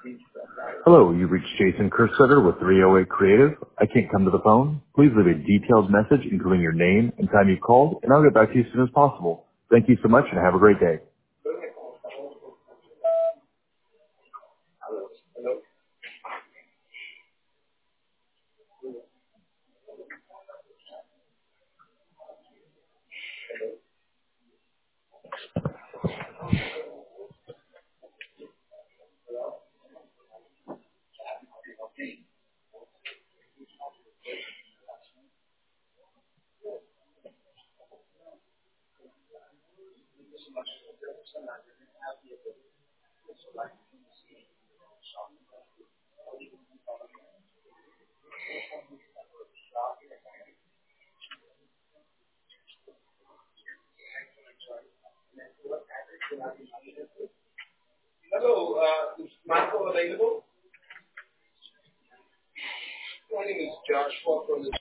Hello, you've reached Jason Kerstetter with 308 Creative. I can't come to the phone. Please leave a detailed message including your name and time you called, and I'll get back to you as soon as possible. Thank you so much and have a great day. Hello, is Michael available? My name is Joshua from the